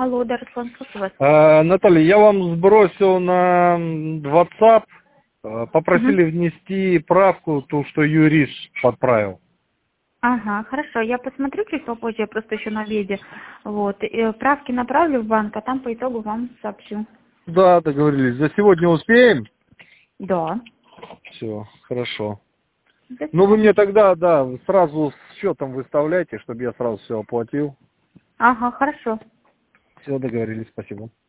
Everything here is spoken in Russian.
Алло, да, Руслан, слушаю вас. Наталья, я вам сбросил на WhatsApp, попросили Мгм. внести правку, ту, что юрист подправил. Ага, хорошо, я посмотрю чуть попозже, я просто еще на обеде. Вот, правки направлю в банк, а там по итогу вам сообщу. Да, договорились. За сегодня успеем? Да. Все, хорошо. До Ну, вы мне свидания. тогда, да, сразу с счетом выставляйте, чтобы я сразу все оплатил. Ага, хорошо. Все, договорились, спасибо.